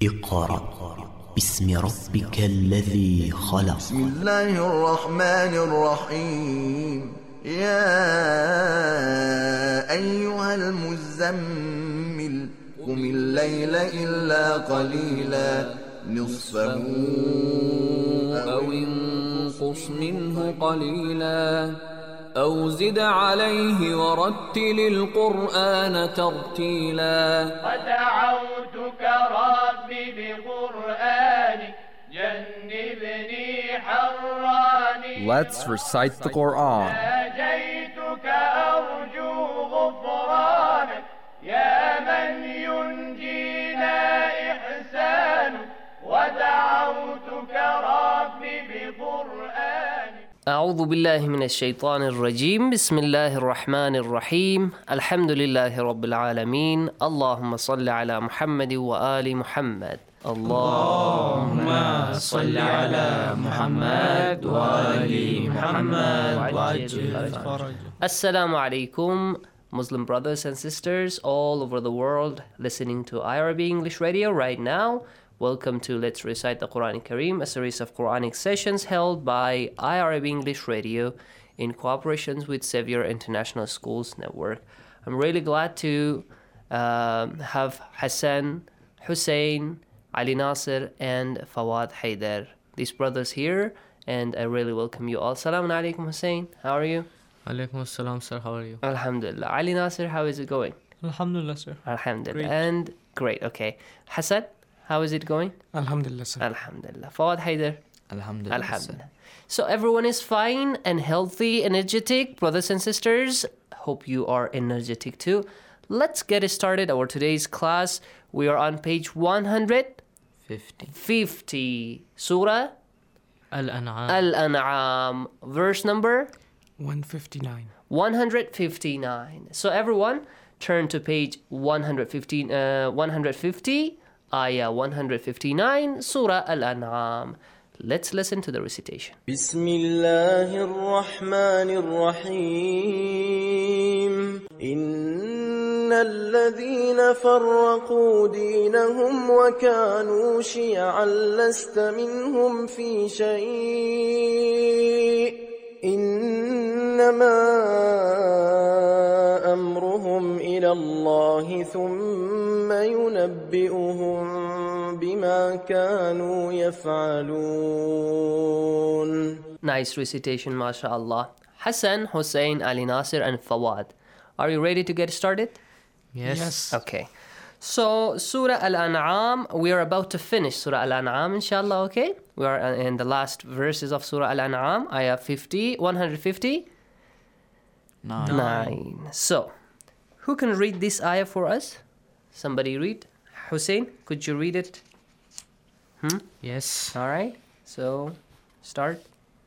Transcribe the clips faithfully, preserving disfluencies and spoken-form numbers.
اقرأ باسم ربك الذي خلق. بسم الله الرحمن الرحيم. يا أيها المزمل قم الليل إلا قليلا نصفه أو انقص منه قليلا أو زد عليه ورتل القرآن ترتيلا. ودعوتك ربي بقرآنك جنبني حراني. Let's recite the Quran. ناجيتك أرجو غفرانك يا من ينجينا إحسانك. ودعوتك ربي بقرآنك. أعوذ بالله من الشيطان الرجيم. بسم الله الرحمن الرحيم. الحمد لله رب العالمين. اللهم صل على محمد وآل محمد. اللهم صل على محمد وآل محمد وعجل فرجه. Assalamu alaikum, Muslim brothers and sisters all over the world listening to I R A B English Radio right now. Welcome to Let's Recite the Quran Kareem, a series of Quranic sessions held by I R A B English Radio in cooperation with Xavier International Schools Network. I'm really glad to uh, have Hassan, Hussein, Ali Nasir, and Fawad Haider, these brothers here, and I really welcome you all. Assalamu alaikum, Hussein. How are you? Alaikum assalam, sir. How are you? Alhamdulillah. Ali Nasir, how is it going? Alhamdulillah, sir. Alhamdulillah. Great. And great, okay. Hassan, how is it going? Alhamdulillah, sir. Alhamdulillah. Fawad Haider? Alhamdulillah. Alhamdulillah. So everyone is fine and healthy, energetic, brothers and sisters. Hope you are energetic too. Let's get started our today's class. We are on page one hundred fifty. fifty. Surah Al-An'am. Al-An'am. Verse number one fifty-nine. one hundred fifty-nine. So everyone, turn to page one hundred fifteen, uh, one hundred fifty, ayah one hundred fifty-nine, Surah Al-An'am. Let's listen to the recitation. بسم الله الرحمن الرحيم. إن الذين فرقوا دينهم وكانوا شيعا لست منهم في شيء إنما أمرهم إلى الله ثم ينبئهم بما كانوا يفعلون. Nice recitation, mashallah. Hassan, Hussein, Ali Nasir, and Fawad. Are you ready to get started? Yes. Yes. Okay. So, Surah Al-An'am, we are about to finish Surah Al-An'am, inshallah, okay? We are in the last verses of Surah Al-An'am, ayah fifty, one hundred fifty. Nine. Nine. So, who can read this ayah for us? Somebody read? Hussein, could you read it? Hmm? Yes. All right. So, start.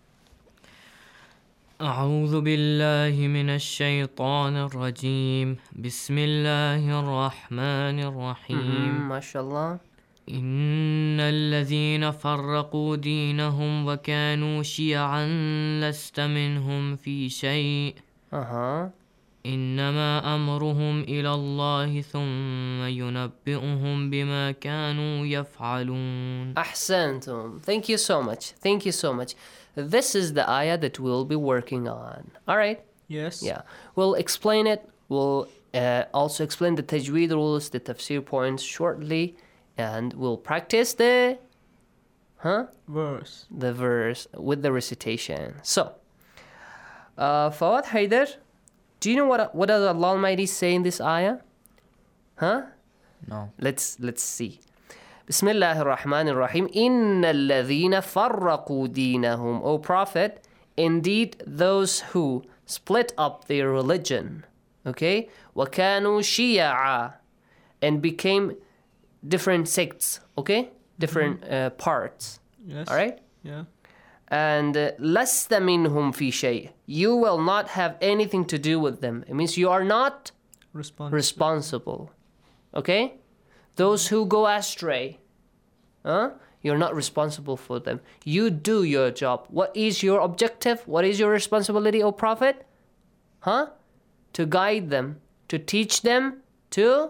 أعوذ بالله من الشيطان الرجيم. بسم الله الرحمن الرحيم. Mm, mashallah. إن الذين فرقوا دينهم وكانوا شيعا لست منهم في شيء Uh-huh. إنما أمرهم إلى الله ثم ينبئهم بما كانوا يفعلون. Ahsantum. Thank you so much. Thank you so much. This is the ayah that we'll be working on. All right. Yes. Yeah. We'll explain it. We'll uh, also explain the tajweed rules, the tafsir points shortly, and we'll practice the, huh? Verse. The verse with the recitation. So, uh, Fawad Haider, do you know what what does Allah Almighty say in this ayah? Huh? No. Let's let's see. بسم الله الرحمن الرحيم. إن الذين فرقوا دينهم. O Prophet, indeed those who split up their religion, okay? وكانوا شيعا, and became different sects, okay? Different uh, parts. Yes. All right? Yeah. And uh, لست منهم في شيء. You will not have anything to do with them. It means you are not Response. responsible. Okay? Those who go astray, huh? You're not responsible for them. You do your job. What is your objective? What is your responsibility, O Prophet? Huh? To guide them, to teach them, to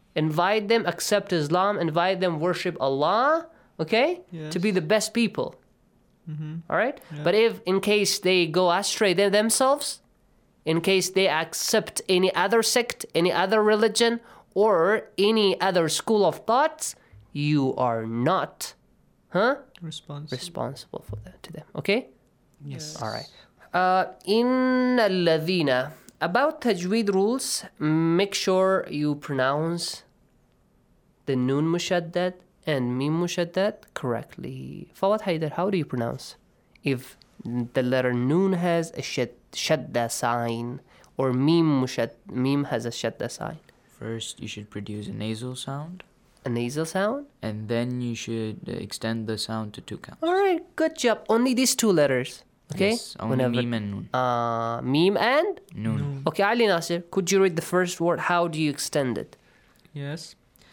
invite them, accept Islam, invite them, worship Allah, okay? Yes. To be the best people. Mm-hmm. All right? Yeah. But if in case they go astray them themselves, in case they accept any other sect, any other religion, or any other school of thoughts, you are not, huh? Responsible. Responsible for that to them. Okay? Yes. All right. Uh, in الذين, about tajweed rules, make sure you pronounce the noon mushaddad and mim mushaddad correctly. Fawad Haidar, how do you pronounce? If the letter noon has a shad, shadda sign, or mim mushad, mim has a shadda sign. First, you should produce a nasal sound, A nasal sound? and then you should uh, extend the sound to two counts. All right, good job. Only these two letters. Okay? Yes, only mim and noon. Uh, mim and? Noon. Okay, Ali Nasir, could you read the first word? How do you extend it? Yes.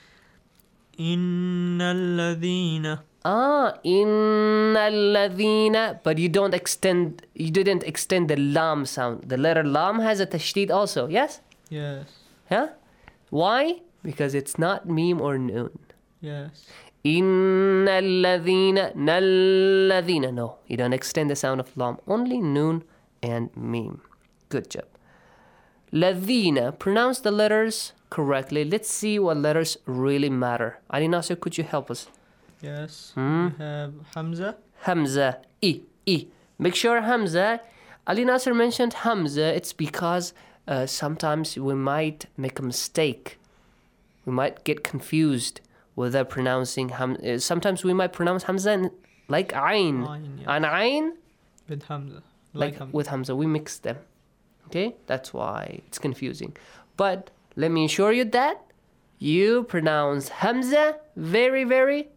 Inna alladhina. Ah, inna alladhina, but you don't extend, you didn't extend the lam sound. The letter lam has a tashdid also, yes? Yes. Yeah? Why? Because it's not mim or noon. Yes. Inna alladhina, nalladhina. No, you don't extend the sound of lam. Only noon and mim. Good job. Ladhina, pronounce the letters correctly. Let's see what letters really matter. Ali Nasir, could you help us? Yes. Hmm? We have Hamza. Hamza, I, I. Make sure Hamza, Ali Nasir mentioned Hamza, it's because uh, sometimes we might make a mistake. We might get confused without pronouncing Hamza. Uh, sometimes we might pronounce Hamza in, like Ain. Ain, yes. And Ain, With Hamza. like, Like, Hamza. with Hamza, we mix them. Okay? That's why it's confusing. But let me assure you that you pronounce Hamza very, very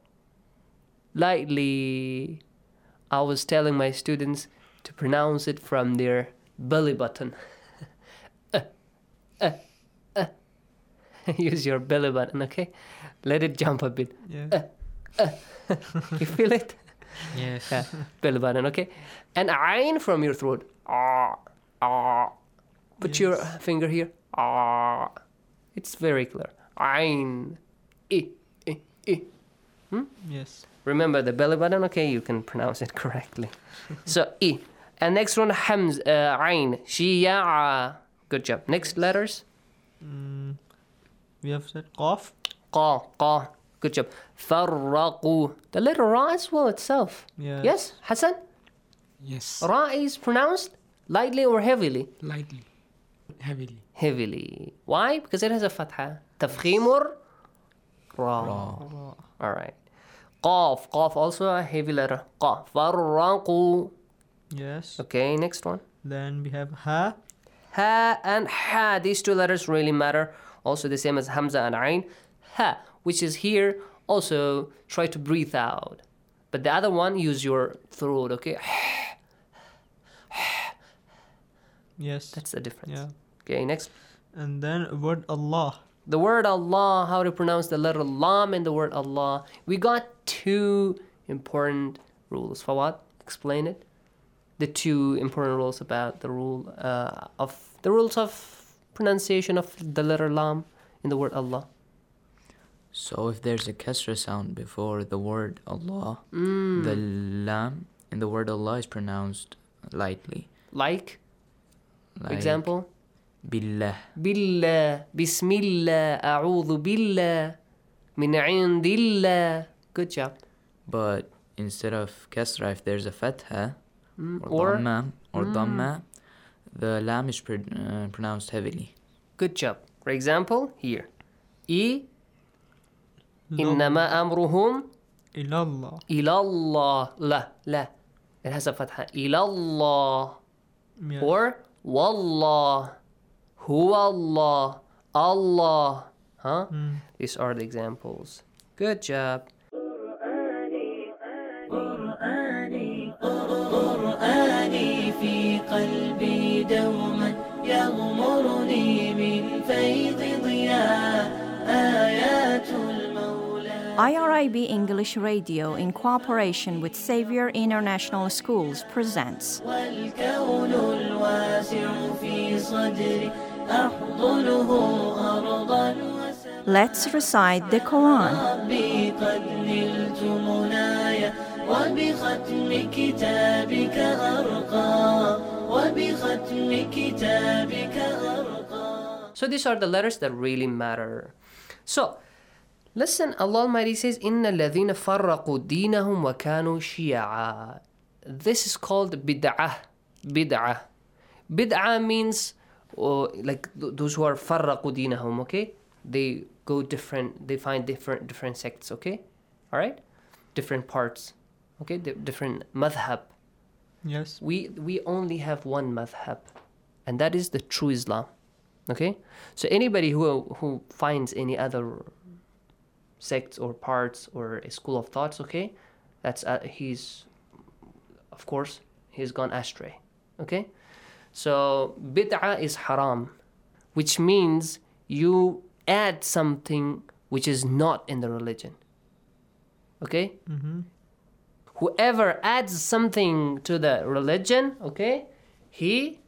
lightly. I was telling my students to pronounce it from their belly button. uh, uh, uh. Use your belly button, okay? Let it jump a bit. Yeah. You feel it? Yes. Yeah, belly button, okay? And Ain from your throat. Ah, ah. Put your finger here. Ah. It's very clear. Ain. I, I, I. Yes. Remember the belly button, okay? You can pronounce it correctly. So, I. And next one, Hamz, uh, Ain. Shiya'a. Good job. Next letters. Mm, we have said Qaf. Qa, Qa. Good job. Farraqu. The letter Ra as well itself. Yes. Yes, Hassan? Yes. Ra is pronounced lightly or heavily? Lightly. Heavily. Heavily. Why? Because it has a fatha. Tafkhimur Ra. All right. Qaf. Qaf also a heavy letter. Qa. Farraqu. Yes. Okay, next one. Then we have Ha. Ha and Ha. These two letters really matter. Also the same as Hamza and Ain. Ha, which is here. Also, try to breathe out. But the other one, use your throat, okay? Yes. That's the difference. Yeah. Okay, next. And then word Allah. The word Allah, how to pronounce the letter Lam in the word Allah. We got two important rules. Fawad, explain it. The two important rules about the rule uh, of the rules of pronunciation of the letter Lam in the word Allah. So if there's a kasra sound before the word Allah, Mm. the lam in the word Allah is pronounced lightly. Like, Like example? Billah. Billah, Bismillah, A'udhu Billah, Min Indillah. Good job. But instead of kasra, if there's a fatha Mm, or, or- dhamma or dhamma, the lam is pr- uh, pronounced heavily. Good job. For example, here. I, إنما أمرهم Ilallah. إلى الله. لا, لا. It has a fatha. إلى الله. Yes. Or Wallah. Huwa Allah. Allah. Huh? Mm. These are the examples. Good job. قرآني في قلبي دوما يغمرني من فيض ضياء آيات المولى. I R I B English Radio, in cooperation with Xavier International Schools, presents والكون الواسع في صدري أحضنه أرضا وسماء. Let's recite the Quran. ربي قد نلت منايا وبختم كتابك أرقى وبختم كتابك أرقى. So these are the letters that really matter. So listen, Allah Almighty says, إِنَّ الَّذِينَ فَرَّقُوا دِينَهُمْ وَكَانُوا شِيَعًا. This is called bid'ah. Bid'ah. Bid'ah means uh, like th- those who are فَرَّقُوا دِينَهُم, okay? They go different, they find different different sects, okay? All right? Different parts, okay? D- different madhab. Yes. We, we only have one madhab, and that is the true Islam, okay? So anybody who who finds any other sects or parts or a school of thoughts, okay, that's uh, he's, of course, he's gone astray, okay? So bid'ah is haram, which means you add something which is not in the religion, okay? Mm-hmm. Whoever adds something to the religion, okay, he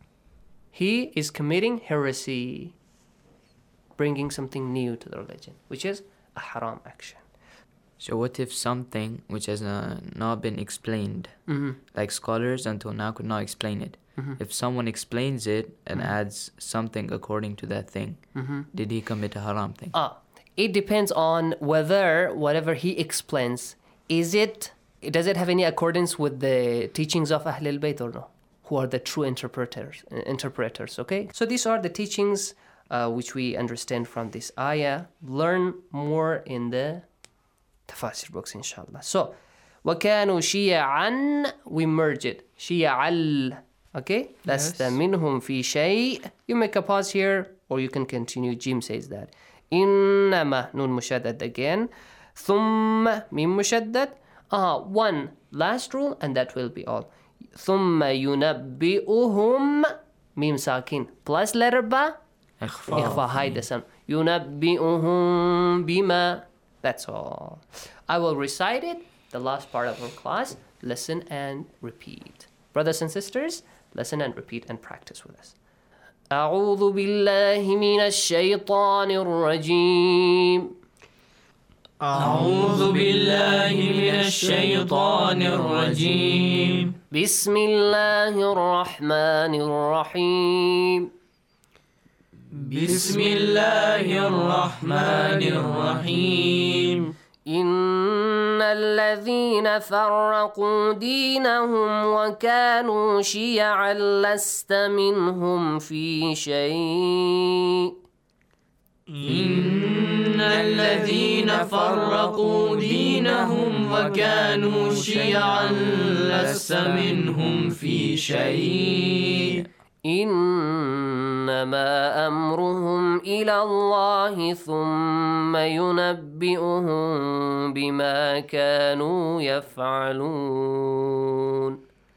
he is committing heresy, bringing something new to the religion, which is a haram action. So what if something which has uh, not been explained, Mhm. like scholars until now could not explain it, Mhm. if someone explains it and Mhm. adds something according to that thing, Mhm. did he commit a haram thing? Ah, it depends on whether whatever he explains, is it, does it have any accordance with the teachings of Ahlul Bayt or no? Who are the true interpreters, uh, interpreters, okay? So these are the teachings uh, which we understand from this ayah. Learn more in the tafasir books, inshallah. So, وَكَانُوا شِيَعًا, we merge it. شِيَعَل, okay? That's Yes. the minhum fi shay. You make a pause here, or you can continue. Jim says that. إِنَّمَا, nun mushaddad again. ثُمَّ, mim mushaddad. Ah, one last rule, and that will be all. ثُمَّ يُنَبِّئُهُمْ, mim sakin, plus letter ba, Ikhfa. ikhfa, hide the sound. يُنَبِّئُهُمْ bima. That's all. I will recite it, the last part of our class. Listen and repeat. Brothers and sisters, listen and repeat and practice with us. أعوذ بالله من الشيطان الرجيم. أعوذ بالله من الشيطان الرجيم. بسم الله الرحمن الرحيم. بسم الله الرحمن الرحيم. إن الذين فرقوا دينهم وكانوا شيعا لست منهم في شيء. إن الذين فرقوا دينهم وكانوا شيعا لست منهم في شيء. إنما أمرهم إلى الله ثم ينبئهم بما كانوا يفعلون.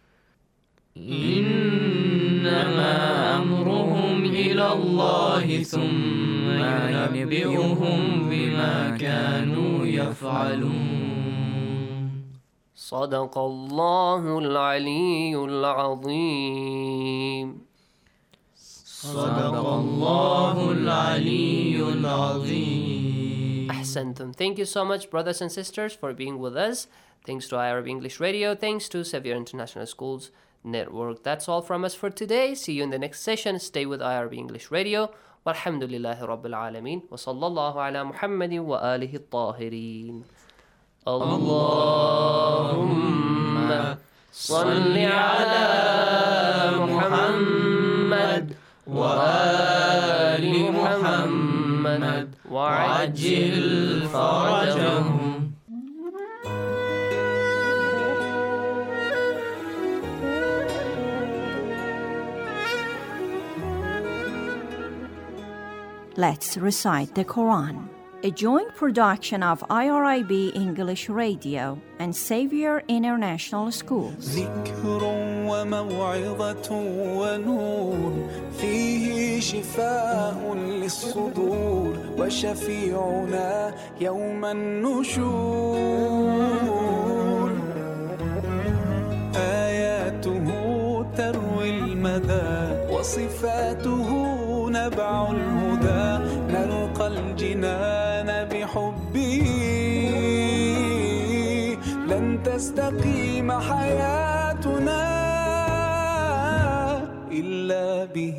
إنما أمرهم إلى الله ثم ينبئهم بما كانوا يفعلون. صدق الله العلي العظيم. صدق الله العلي العظيم. أحسنتم. Thank you so much, brothers and sisters, for being with us. Thanks to Arab English Radio. Thanks to Xavier International Schools Network. That's all from us for today. See you in the next session. Stay with I R B English Radio. والحمد لله رب العالمين وصلى الله على محمد وآله الطاهرين. اللهم صل على محمد وآل محمد وعجل فرجهم. Let's recite the Quran, a joint production of I R I B English Radio and Xavier International Schools. ذكر وموعظة ونور فيه شفاء للصدور وشفيعنا يوم النشور آياته تروي المدى وصفاته نبع الهدى نلقى الجنان لن تستقيم حياتنا إلا به.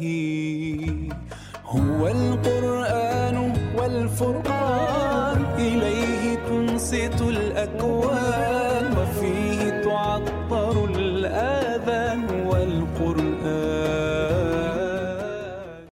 هو القرآن والفرقان إليه تنصت الأكوان